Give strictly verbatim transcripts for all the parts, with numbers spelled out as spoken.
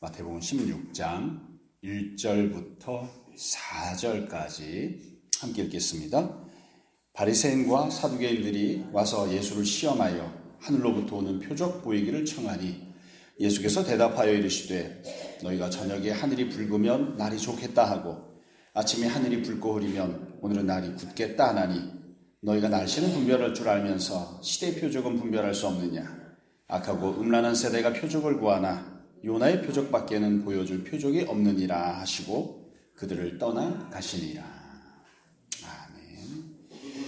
마태복음 십육 장 일 절부터 사 절까지 함께 읽겠습니다. 바리새인과 사두개인들이 와서 예수를 시험하여 하늘로부터 오는 표적 보이기를 청하니 예수께서 대답하여 이르시되 너희가 저녁에 하늘이 붉으면 날이 좋겠다 하고 아침에 하늘이 붉고 흐리면 오늘은 날이 굳겠다 하나니 너희가 날씨는 분별할 줄 알면서 시대 표적은 분별할 수 없느냐. 악하고 음란한 세대가 표적을 구하나 요나의 표적밖에는 보여줄 표적이 없느니라 하시고 그들을 떠나 가시니라. 아멘.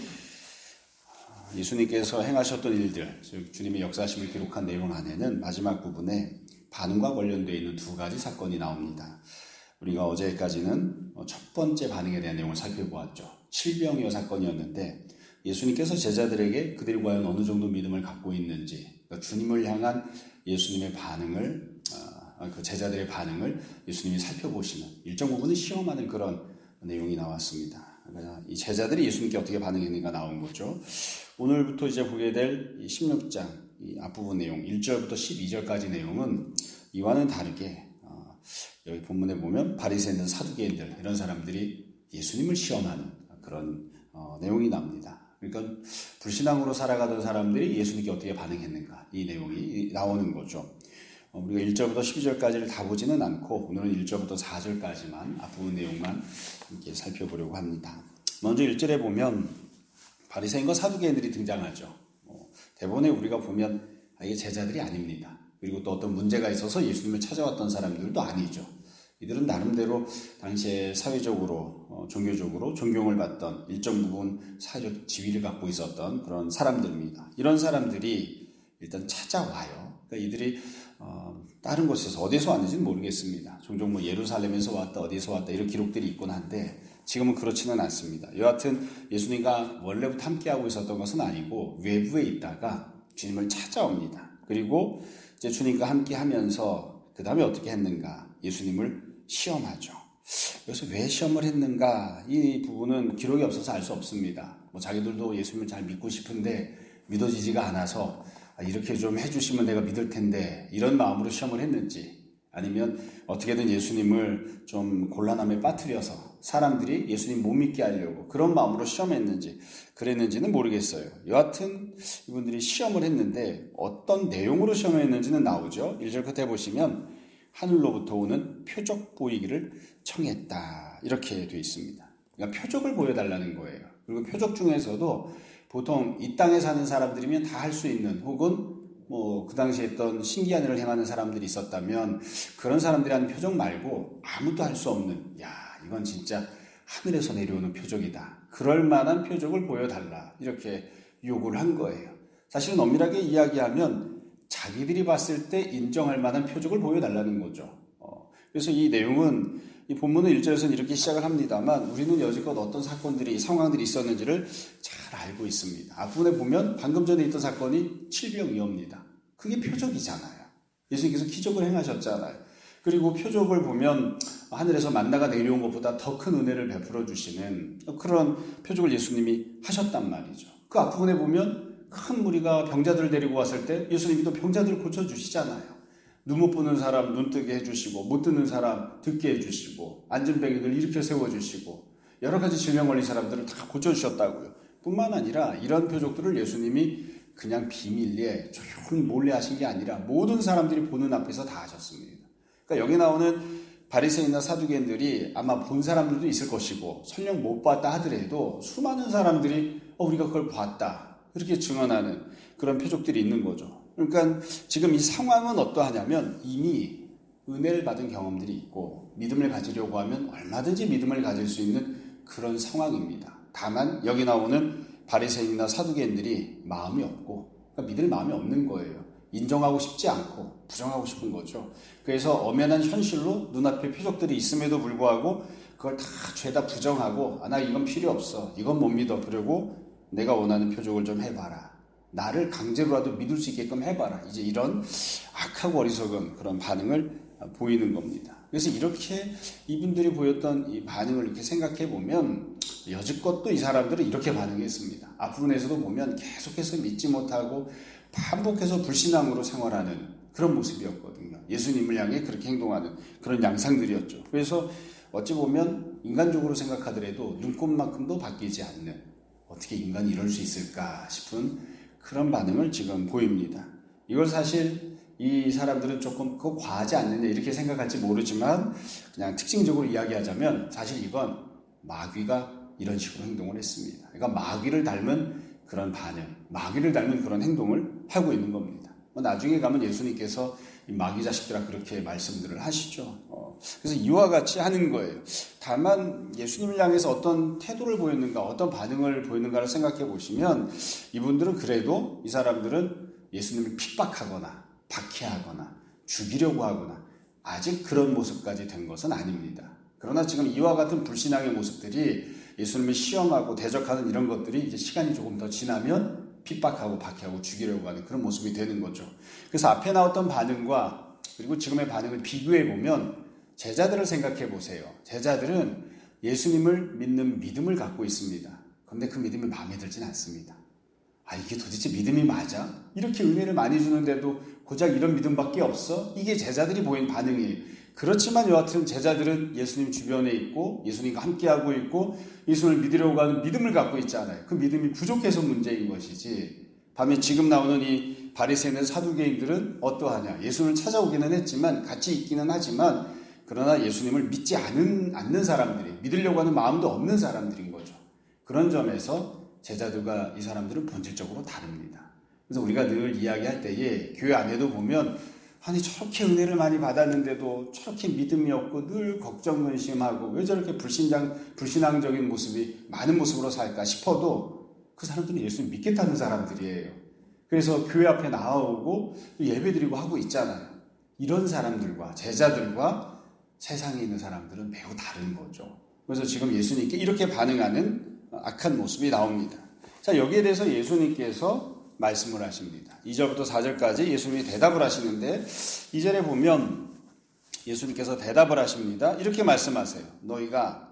예수님께서 행하셨던 일들, 즉 주님의 역사심을 기록한 내용 안에는 마지막 부분에 반응과 관련되어 있는 두 가지 사건이 나옵니다. 우리가 어제까지는 첫 번째 반응에 대한 내용을 살펴보았죠. 칠병이어 사건이었는데 예수님께서 제자들에게 그들이 과연 어느 정도 믿음을 갖고 있는지, 그러니까 주님을 향한 예수님의 반응을, 그 제자들의 반응을 예수님이 살펴보시는 일정 부분은 시험하는 그런 내용이 나왔습니다. 그러니까 이 제자들이 예수님께 어떻게 반응했는가 나온 거죠. 오늘부터 이제 보게 될 십육 장 이 앞부분 내용 일 절부터 십이 절까지 내용은 이와는 다르게 어, 여기 본문에 보면 바리새인들, 사두개인들 이런 사람들이 예수님을 시험하는 그런 어, 내용이 납니다. 그러니까 불신앙으로 살아가던 사람들이 예수님께 어떻게 반응했는가 이 내용이 나오는 거죠. 어, 우리가 일 절부터 십이 절까지를 다 보지는 않고 오늘은 일 절부터 사 절까지만 앞부분 내용만 이렇게 살펴보려고 합니다. 먼저 일 절에 보면 바리새인과 사두개인들이 등장하죠. 어, 대본에 우리가 보면 아, 이게 제자들이 아닙니다. 그리고 또 어떤 문제가 있어서 예수님을 찾아왔던 사람들도 아니죠. 이들은 나름대로 당시에 사회적으로, 어, 종교적으로 존경을 받던 일정 부분 사회적 지위를 갖고 있었던 그런 사람들입니다. 이런 사람들이 일단 찾아와요. 그러니까 이들이 어, 다른 곳에서 어디서 왔는지는 모르겠습니다. 종종 뭐 예루살렘에서 왔다, 어디서 왔다 이런 기록들이 있곤 한데 지금은 그렇지는 않습니다. 여하튼 예수님과 원래부터 함께하고 있었던 것은 아니고 외부에 있다가 주님을 찾아옵니다. 그리고 이제 주님과 함께하면서 그 다음에 어떻게 했는가? 예수님을 시험하죠. 그래서 왜 시험을 했는가? 이 부분은 기록이 없어서 알 수 없습니다. 뭐 자기들도 예수님을 잘 믿고 싶은데 믿어지지가 않아서 아, 이렇게 좀 해주시면 내가 믿을 텐데 이런 마음으로 시험을 했는지 아니면 어떻게든 예수님을 좀 곤란함에 빠뜨려서 사람들이 예수님 못 믿게 하려고 그런 마음으로 시험했는지 그랬는지는 모르겠어요. 여하튼 이분들이 시험을 했는데 어떤 내용으로 시험을 했는지는 나오죠. 일 절 끝에 보시면 하늘로부터 오는 표적 보이기를 청했다 이렇게 되어 있습니다. 그러니까 표적을 보여달라는 거예요. 그리고 표적 중에서도 보통 이 땅에 사는 사람들이면 다 할 수 있는 혹은 뭐 그 당시에 했던 신기한 일을 행하는 사람들이 있었다면 그런 사람들이 하는 표적 말고 아무도 할 수 없는 야 이건 진짜 하늘에서 내려오는 표적이다. 그럴 만한 표적을 보여달라 이렇게 요구를 한 거예요. 사실은 엄밀하게 이야기하면 자기들이 봤을 때 인정할 만한 표적을 보여달라는 거죠. 어, 그래서 이 내용은 이 본문은 일 절에서는 이렇게 시작을 합니다만 우리는 여지껏 어떤 사건들이 상황들이 있었는지를 잘 알고 있습니다. 앞부분에 보면 방금 전에 있던 사건이 칠병이옵니다. 그게 표적이잖아요. 예수님께서 기적을 행하셨잖아요. 그리고 표적을 보면 하늘에서 만나가 내려온 것보다 더 큰 은혜를 베풀어 주시는 그런 표적을 예수님이 하셨단 말이죠. 그 앞부분에 보면 큰 무리가 병자들을 데리고 왔을 때 예수님이 또 병자들을 고쳐주시잖아요. 눈 못 보는 사람 눈 뜨게 해주시고 못 듣는 사람 듣게 해주시고 앉은 뱅이들 일으켜 세워주시고 여러 가지 질병 걸린 사람들을 다 고쳐주셨다고요. 뿐만 아니라 이런 표적들을 예수님이 그냥 비밀리에 조용히 몰래 하신 게 아니라 모든 사람들이 보는 앞에서 다 하셨습니다. 그러니까 여기 나오는 바리새인이나 사두개인들이 아마 본 사람들도 있을 것이고 설령 못 봤다 하더라도 수많은 사람들이 어, 우리가 그걸 봤다 이렇게 증언하는 그런 표적들이 있는 거죠. 그러니까 지금 이 상황은 어떠하냐면 이미 은혜를 받은 경험들이 있고 믿음을 가지려고 하면 얼마든지 믿음을 가질 수 있는 그런 상황입니다. 다만 여기 나오는 바리새인이나 사두개인들이 마음이 없고 그러니까 믿을 마음이 없는 거예요. 인정하고 싶지 않고 부정하고 싶은 거죠. 그래서 엄연한 현실로 눈앞에 표적들이 있음에도 불구하고 그걸 다 죄다 부정하고 아, 나 이건 필요 없어. 이건 못 믿어. 그러고 내가 원하는 표적을 좀 해봐라. 나를 강제로라도 믿을 수 있게끔 해봐라. 이제 이런 악하고 어리석은 그런 반응을 보이는 겁니다. 그래서 이렇게 이분들이 보였던 이 반응을 이렇게 생각해 보면 여지껏 또 이 사람들은 이렇게 반응했습니다. 앞부분에서도 보면 계속해서 믿지 못하고 반복해서 불신앙으로 생활하는 그런 모습이었거든요. 예수님을 향해 그렇게 행동하는 그런 양상들이었죠. 그래서 어찌 보면 인간적으로 생각하더라도 눈꼽만큼도 바뀌지 않는, 어떻게 인간이 이럴 수 있을까 싶은 그런 반응을 지금 보입니다. 이걸 사실 이 사람들은 조금 그거 과하지 않느냐 이렇게 생각할지 모르지만, 그냥 특징적으로 이야기하자면 사실 이건 마귀가 이런 식으로 행동을 했습니다. 그러니까 마귀를 닮은 그런 반응, 마귀를 닮은 그런 행동을 하고 있는 겁니다. 나중에 가면 예수님께서 이 마귀 자식들아 그렇게 말씀들을 하시죠. 어, 그래서 이와 같이 하는 거예요. 다만 예수님을 향해서 어떤 태도를 보였는가, 어떤 반응을 보였는가를 생각해 보시면, 이분들은 그래도, 이 사람들은 예수님을 핍박하거나 박해하거나 죽이려고 하거나 아직 그런 모습까지 된 것은 아닙니다. 그러나 지금 이와 같은 불신앙의 모습들이, 예수님을 시험하고 대적하는 이런 것들이 이제 시간이 조금 더 지나면 핍박하고 박해하고 죽이려고 하는 그런 모습이 되는 거죠. 그래서 앞에 나왔던 반응과 그리고 지금의 반응을 비교해 보면, 제자들을 생각해 보세요. 제자들은 예수님을 믿는 믿음을 갖고 있습니다. 그런데 그 믿음이 마음에 들진 않습니다. 아, 이게 도대체 믿음이 맞아? 이렇게 은혜를 많이 주는데도 고작 이런 믿음밖에 없어? 이게 제자들이 보인 반응이에요. 그렇지만 여하튼 제자들은 예수님 주변에 있고 예수님과 함께하고 있고 예수님을 믿으려고 하는 믿음을 갖고 있잖아요. 그 믿음이 부족해서 문제인 것이지, 반면 지금 나오는 이 바리새인들, 사두개인들은 어떠하냐? 예수님을 찾아오기는 했지만, 같이 있기는 하지만, 그러나 예수님을 믿지 않은, 않는 사람들이, 믿으려고 하는 마음도 없는 사람들인 거죠. 그런 점에서 제자들과 이 사람들은 본질적으로 다릅니다. 그래서 우리가 늘 이야기할 때에 교회 안에도 보면, 아니 저렇게 은혜를 많이 받았는데도 저렇게 믿음이 없고 늘 걱정 근심하고 왜 저렇게 불신장, 불신앙적인 모습이 많은 모습으로 살까 싶어도, 그 사람들은 예수님 믿겠다는 사람들이에요. 그래서 교회 앞에 나오고 예배드리고 하고 있잖아요. 이런 사람들과 제자들과 세상에 있는 사람들은 매우 다른 거죠. 그래서 지금 예수님께 이렇게 반응하는 악한 모습이 나옵니다. 자, 여기에 대해서 예수님께서 말씀을 하십니다. 이 절부터 사 절까지 예수님이 대답을 하시는데, 이 절에 보면 예수님께서 대답을 하십니다. 이렇게 말씀하세요. 너희가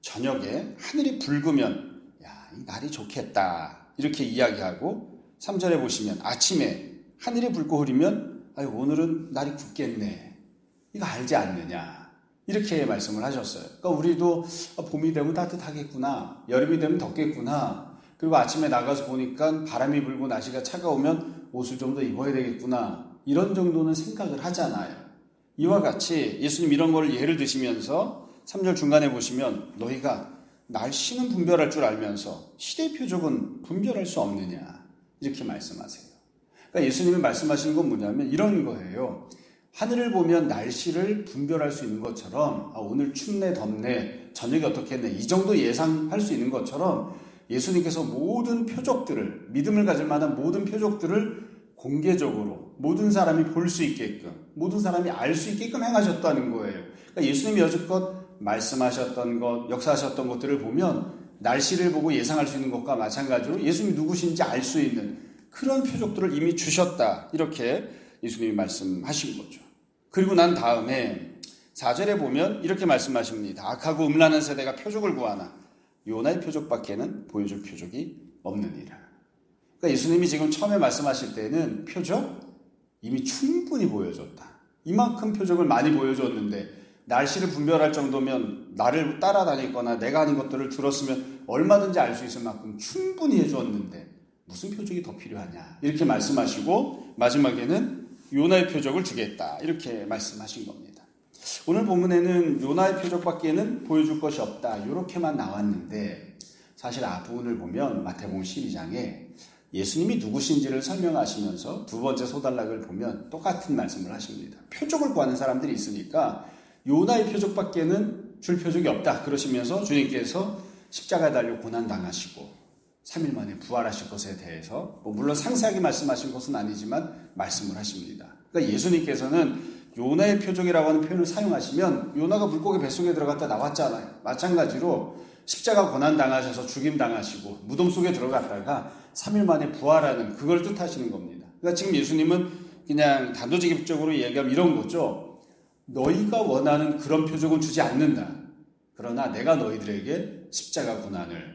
저녁에 하늘이 붉으면 야, 이 날이 좋겠다 이렇게 이야기하고, 삼 절에 보시면 아침에 하늘이 붉고 흐리면 아유, 오늘은 날이 굳겠네, 이거 알지 않느냐 이렇게 말씀을 하셨어요. 그러니까 우리도 봄이 되면 따뜻하겠구나, 여름이 되면 덥겠구나, 그리고 아침에 나가서 보니까 바람이 불고 날씨가 차가우면 옷을 좀 더 입어야 되겠구나, 이런 정도는 생각을 하잖아요. 이와 같이 예수님 이런 걸 예를 드시면서 삼 절 중간에 보시면 너희가 날씨는 분별할 줄 알면서 시대 표적은 분별할 수 없느냐 이렇게 말씀하세요. 그러니까 예수님이 말씀하시는 건 뭐냐면 이런 거예요. 하늘을 보면 날씨를 분별할 수 있는 것처럼, 아, 오늘 춥네 덥네 저녁이 어떻겠네 이 정도 예상할 수 있는 것처럼, 예수님께서 모든 표적들을, 믿음을 가질 만한 모든 표적들을 공개적으로 모든 사람이 볼 수 있게끔, 모든 사람이 알 수 있게끔 행하셨다는 거예요. 그러니까 예수님이 여지껏 말씀하셨던 것, 역사하셨던 것들을 보면 날씨를 보고 예상할 수 있는 것과 마찬가지로 예수님이 누구신지 알 수 있는 그런 표적들을 이미 주셨다, 이렇게 예수님이 말씀하신 거죠. 그리고 난 다음에 사 절에 보면 이렇게 말씀하십니다. 악하고 음란한 세대가 표적을 구하나 요나의 표적밖에는 보여줄 표적이 없느니라. 그러니까 예수님이 지금 처음에 말씀하실 때는 표적 이미 충분히 보여줬다. 이만큼 표적을 많이 보여줬는데, 날씨를 분별할 정도면 나를 따라다니거나 내가 하는 것들을 들었으면 얼마든지 알 수 있을 만큼 충분히 해주었는데 무슨 표적이 더 필요하냐 이렇게 말씀하시고, 마지막에는 요나의 표적을 주겠다 이렇게 말씀하신 겁니다. 오늘 본문에는 요나의 표적밖에는 보여줄 것이 없다 이렇게만 나왔는데, 사실 앞부분을 보면 마태복음 십이 장에 예수님이 누구신지를 설명하시면서 두 번째 소단락을 보면 똑같은 말씀을 하십니다. 표적을 구하는 사람들이 있으니까 요나의 표적밖에는 줄 표적이 없다 그러시면서 주님께서 십자가에 달려 고난당하시고 삼 일 만에 부활하실 것에 대해서, 뭐 물론 상세하게 말씀하신 것은 아니지만 말씀을 하십니다. 그러니까 예수님께서는 요나의 표적이라고 하는 표현을 사용하시면 요나가 물고기 뱃속에 들어갔다 나왔잖아요. 마찬가지로 십자가 고난당하셔서 죽임당하시고 무덤 속에 들어갔다가 삼 일 만에 부활하는, 그걸 뜻하시는 겁니다. 그러니까 지금 예수님은 그냥 단도직입적으로 얘기하면 이런 거죠. 너희가 원하는 그런 표적은 주지 않는다. 그러나 내가 너희들에게 십자가 고난을,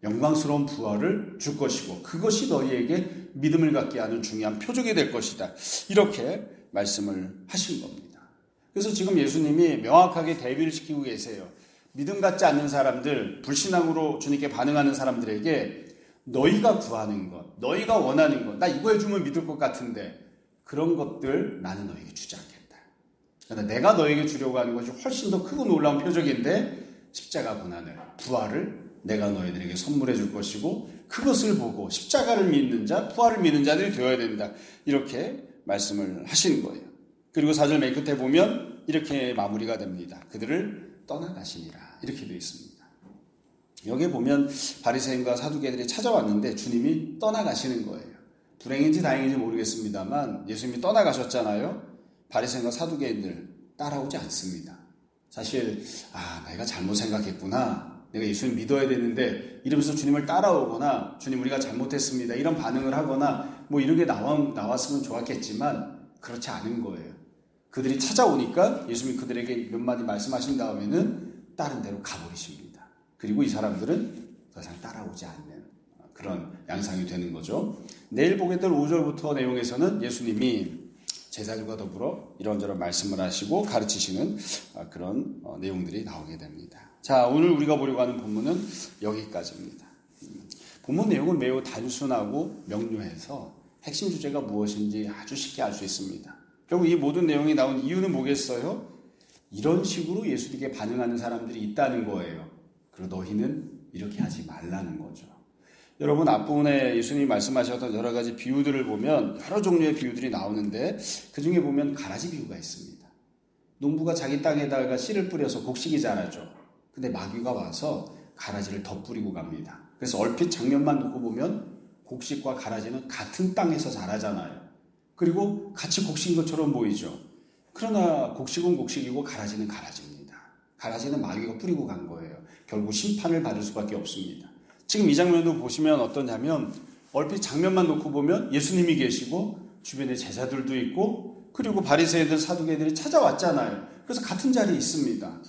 영광스러운 부활을 줄 것이고 그것이 너희에게 믿음을 갖게 하는 중요한 표적이 될 것이다. 이렇게 말씀을 하신 겁니다. 그래서 지금 예수님이 명확하게 대비를 시키고 계세요. 믿음 갖지 않는 사람들, 불신앙으로 주님께 반응하는 사람들에게 너희가 구하는 것, 너희가 원하는 것, 나 이거 해주면 믿을 것 같은데 그런 것들 나는 너에게 주지 않겠다. 그러나 내가 너에게 주려고 하는 것이 훨씬 더 크고 놀라운 표적인데 십자가 고난을, 부활을 내가 너희들에게 선물해 줄 것이고 그것을 보고 십자가를 믿는 자, 부활을 믿는 자들이 되어야 된다. 이렇게 말씀을 하시는 거예요. 그리고 사 절 맨 끝에 보면 이렇게 마무리가 됩니다. 그들을 떠나가시니라. 이렇게 되어 있습니다. 여기에 보면 바리새인과 사두개들이 찾아왔는데 주님이 떠나가시는 거예요. 불행인지 다행인지 모르겠습니다만 예수님이 떠나가셨잖아요. 바리새인과 사두개인들 따라오지 않습니다. 사실 아 내가 잘못 생각했구나. 내가 예수님 믿어야 되는데 이러면서 주님을 따라오거나 주님 우리가 잘못했습니다. 이런 반응을 하거나 뭐 이런 게 나와, 나왔으면 좋았겠지만 그렇지 않은 거예요. 그들이 찾아오니까 예수님이 그들에게 몇 마디 말씀하신 다음에는 다른 데로 가버리십니다. 그리고 이 사람들은 더 이상 따라오지 않는 그런 양상이 되는 거죠. 내일 보게 될 오 절부터 내용에서는 예수님이 제자들과 더불어 이런저런 말씀을 하시고 가르치시는 그런 내용들이 나오게 됩니다. 자, 오늘 우리가 보려고 하는 본문은 여기까지입니다. 본문 내용은 매우 단순하고 명료해서 핵심 주제가 무엇인지 아주 쉽게 알 수 있습니다. 결국 이 모든 내용이 나온 이유는 뭐겠어요? 이런 식으로 예수님께 반응하는 사람들이 있다는 거예요. 그리고 너희는 이렇게 하지 말라는 거죠. 여러분 앞부분에 예수님이 말씀하셨던 여러 가지 비유들을 보면 여러 종류의 비유들이 나오는데 그중에 보면 가라지 비유가 있습니다. 농부가 자기 땅에다가 씨를 뿌려서 곡식이 자라죠. 근데 마귀가 와서 가라지를 덧뿌리고 갑니다. 그래서 얼핏 장면만 놓고 보면 곡식과 가라지는 같은 땅에서 자라잖아요. 그리고 같이 곡식인 것처럼 보이죠. 그러나 곡식은 곡식이고 가라지는 가라지입니다. 가라지는 마귀가 뿌리고 간 거예요. 결국 심판을 받을 수밖에 없습니다. 지금 이 장면도 보시면 어떠냐면 얼핏 장면만 놓고 보면 예수님이 계시고 주변에 제자들도 있고 그리고 바리새인들 사두개들이 찾아왔잖아요. 그래서 같은 자리에 있습니다.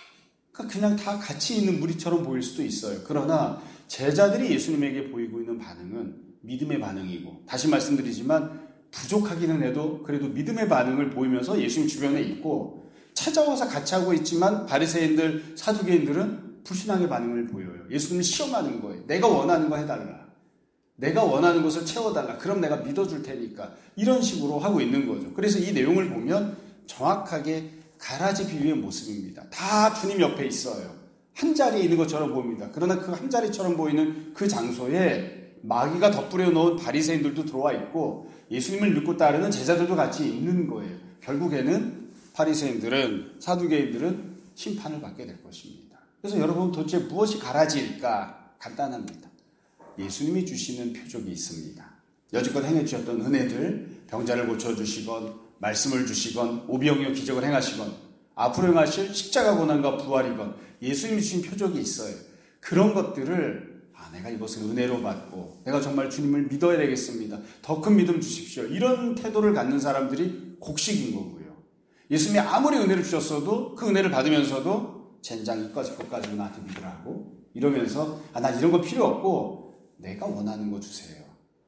그러니까 그냥 다 같이 있는 무리처럼 보일 수도 있어요. 그러나 제자들이 예수님에게 보이고 있는 반응은 믿음의 반응이고 다시 말씀드리지만 부족하기는 해도 그래도 믿음의 반응을 보이면서 예수님 주변에 있고 찾아와서 같이 하고 있지만 바리새인들 사두개인들은 불신앙의 반응을 보여요. 예수님을 시험하는 거예요. 내가 원하는 거 해달라. 내가 원하는 것을 채워달라. 그럼 내가 믿어줄 테니까. 이런 식으로 하고 있는 거죠. 그래서 이 내용을 보면 정확하게 가라지 비유의 모습입니다. 다 주님 옆에 있어요. 한 자리에 있는 것처럼 보입니다. 그러나 그 한 자리처럼 보이는 그 장소에 마귀가 덧뿌려 놓은 바리새인들도 들어와 있고 예수님을 믿고 따르는 제자들도 같이 있는 거예요. 결국에는 바리새인들은 사두개인들은 심판을 받게 될 것입니다. 그래서 여러분 도대체 무엇이 가라지일까? 간단합니다. 예수님이 주시는 표적이 있습니다. 여지껏 행해주셨던 은혜들, 병자를 고쳐주시건 말씀을 주시건 오병이어 기적을 행하시건 앞으로 행하실 십자가 고난과 부활이건 예수님이 주신 표적이 있어요. 그런 것들을 아 내가 이것을 은혜로 받고 내가 정말 주님을 믿어야 되겠습니다. 더 큰 믿음 주십시오. 이런 태도를 갖는 사람들이 곡식인 거고요. 예수님이 아무리 은혜를 주셨어도 그 은혜를 받으면서도 젠장 이까지 것까지 나한테 믿으라고 이러면서 아, 난 이런 거 필요 없고 내가 원하는 거 주세요.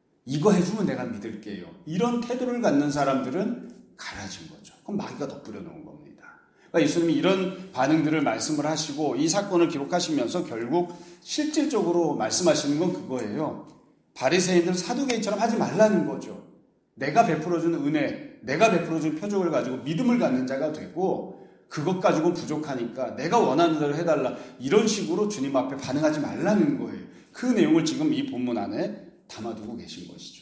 이거 해주면 내가 믿을게요. 이런 태도를 갖는 사람들은 가라진 거죠. 그럼 마귀가 덧뿌려 놓은 겁니다. 그러니까 예수님이 이런 반응들을 말씀을 하시고 이 사건을 기록하시면서 결국 실질적으로 말씀하시는 건 그거예요. 바리새인들 사두개인처럼 하지 말라는 거죠. 내가 베풀어준 은혜, 내가 베풀어준 표적을 가지고 믿음을 갖는 자가 되고 그것 가지고 부족하니까 내가 원하는 대로 해달라. 이런 식으로 주님 앞에 반응하지 말라는 거예요. 그 내용을 지금 이 본문 안에 담아두고 계신 것이죠.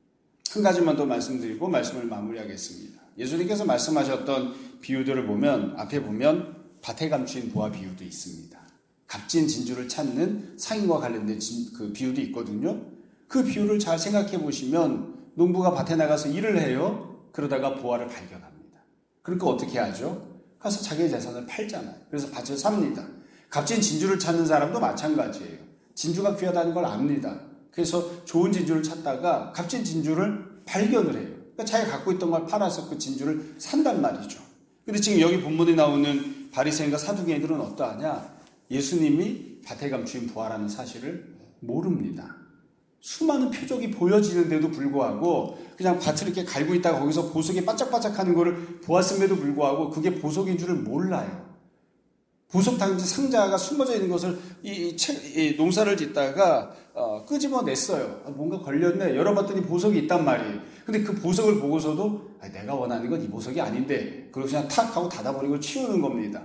한 가지만 더 말씀드리고 말씀을 마무리하겠습니다. 예수님께서 말씀하셨던 비유들을 보면 앞에 보면 밭에 감추인 보화 비유도 있습니다. 값진 진주를 찾는 상인과 관련된 진, 그 비유도 있거든요. 그 비유를 잘 생각해 보시면 농부가 밭에 나가서 일을 해요. 그러다가 보화를 발견합니다. 그러니까 어떻게 하죠? 가서 자기의 재산을 팔잖아요. 그래서 밭을 삽니다. 값진 진주를 찾는 사람도 마찬가지예요. 진주가 귀하다는 걸 압니다. 그래서 좋은 진주를 찾다가 값진 진주를 발견을 해요. 그러니까 자기가 갖고 있던 걸 팔아서 그 진주를 산단 말이죠. 근데 지금 여기 본문에 나오는 바리새인과 사두개인들은 어떠하냐? 예수님이 밭에 감추인 보화라는 사실을 모릅니다. 수많은 표적이 보여지는데도 불구하고 그냥 밭을 이렇게 갈고 있다가 거기서 보석이 반짝반짝하는 거를 보았음에도 불구하고 그게 보석인 줄을 몰라요. 보석 당지 상자가 숨어져 있는 것을 이, 이, 이 농사를 짓다가 어, 끄집어냈어요. 아, 뭔가 걸렸네. 열어봤더니 보석이 있단 말이에요. 근데 그 보석을 보고서도 아, 내가 원하는 건 이 보석이 아닌데 그리고 그냥 탁 하고 닫아버리고 치우는 겁니다.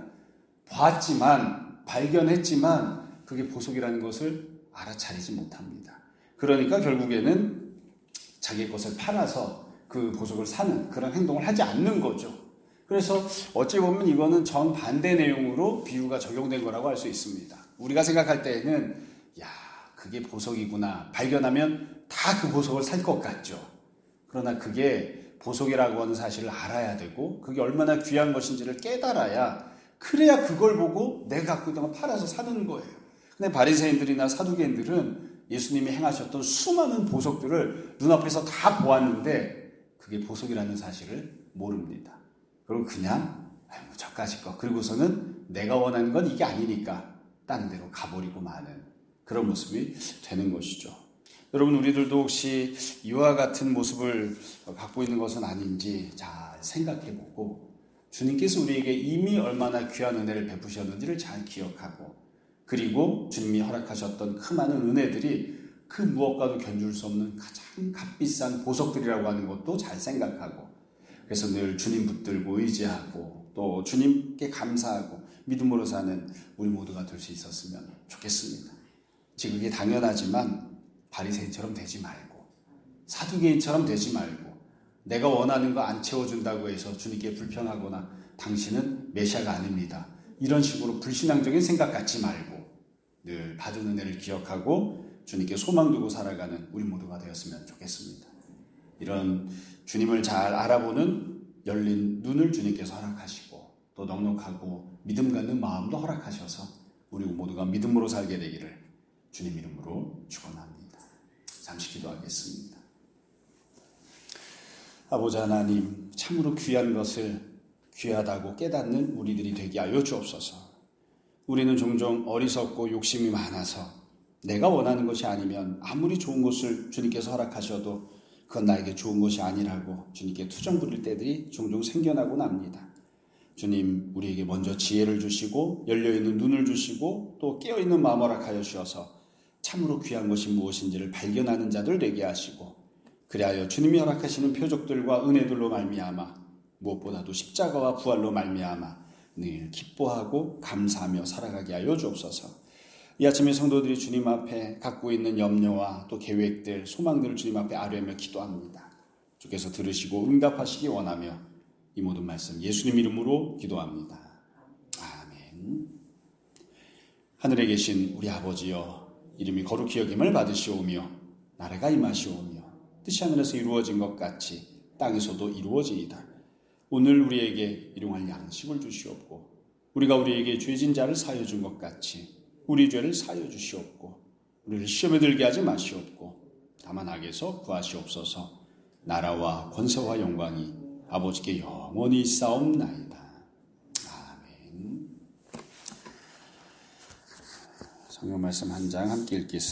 봤지만 발견했지만 그게 보석이라는 것을 알아차리지 못합니다. 그러니까 결국에는 자기 것을 팔아서 그 보석을 사는 그런 행동을 하지 않는 거죠. 그래서 어찌 보면 이거는 정반대 내용으로 비유가 적용된 거라고 할 수 있습니다. 우리가 생각할 때에는 야, 그게 보석이구나. 발견하면 다 그 보석을 살 것 같죠. 그러나 그게 보석이라고 하는 사실을 알아야 되고 그게 얼마나 귀한 것인지를 깨달아야 그래야 그걸 보고 내가 갖고 있던 걸 팔아서 사는 거예요. 근데 바리새인들이나 사두개인들은 예수님이 행하셨던 수많은 보석들을 눈앞에서 다 보았는데 그게 보석이라는 사실을 모릅니다. 그리고 그냥 아유, 저까지 거. 그리고서는 내가 원하는 건 이게 아니니까 딴 데로 가버리고 마는 그런 모습이 되는 것이죠. 여러분 우리들도 혹시 이와 같은 모습을 갖고 있는 것은 아닌지 잘 생각해보고 주님께서 우리에게 이미 얼마나 귀한 은혜를 베푸셨는지를 잘 기억하고 그리고 주님이 허락하셨던 그 많은 은혜들이 그 무엇과도 견줄 수 없는 가장 값비싼 보석들이라고 하는 것도 잘 생각하고 그래서 늘 주님 붙들고 의지하고 또 주님께 감사하고 믿음으로 사는 우리 모두가 될 수 있었으면 좋겠습니다. 지금 이게 당연하지만 바리새인처럼 되지 말고 사두개인처럼 되지 말고 내가 원하는 거 안 채워준다고 해서 주님께 불평하거나 당신은 메시아가 아닙니다. 이런 식으로 불신앙적인 생각 갖지 말고 늘 받은 은혜를 기억하고 주님께 소망 두고 살아가는 우리 모두가 되었으면 좋겠습니다. 이런 주님을 잘 알아보는 열린 눈을 주님께서 허락하시고 또 넉넉하고 믿음 갖는 마음도 허락하셔서 우리 모두가 믿음으로 살게 되기를 주님 이름으로 축원합니다. 잠시 기도하겠습니다. 아버지 하나님, 참으로 귀한 것을 귀하다고 깨닫는 우리들이 되게 하여 주옵소서. 우리는 종종 어리석고 욕심이 많아서 내가 원하는 것이 아니면 아무리 좋은 것을 주님께서 허락하셔도 그건 나에게 좋은 것이 아니라고 주님께 투정 부릴 때들이 종종 생겨나곤 합니다. 주님, 우리에게 먼저 지혜를 주시고 열려있는 눈을 주시고 또 깨어있는 마음 허락하여 주셔서 참으로 귀한 것이 무엇인지를 발견하는 자들 되게 하시고 그리하여 주님이 허락하시는 표적들과 은혜들로 말미암아 무엇보다도 십자가와 부활로 말미암아 늘 기뻐하고 감사하며 살아가게 하여 주옵소서. 이 아침에 성도들이 주님 앞에 갖고 있는 염려와 또 계획들, 소망들을 주님 앞에 아뢰며 기도합니다. 주께서 들으시고 응답하시기 원하며 이 모든 말씀 예수님 이름으로 기도합니다. 아멘. 하늘에 계신 우리 아버지여, 이름이 거룩히 여김을 받으시오며 나라가 임하시오며 뜻이 하늘에서 이루어진 것 같이 땅에서도 이루어지이다. 오늘 우리에게 일용할 양식을 주시옵고 우리가 우리에게 죄진 자를 사하여 준 것 같이 우리 죄를 사하여 주시옵고 우리를 시험에 들게 하지 마시옵고 다만 악에서 구하시옵소서. 나라와 권세와 영광이 아버지께 영원히 있사옵나이다. 아멘. 성경 말씀 한 장 함께 읽겠습니다.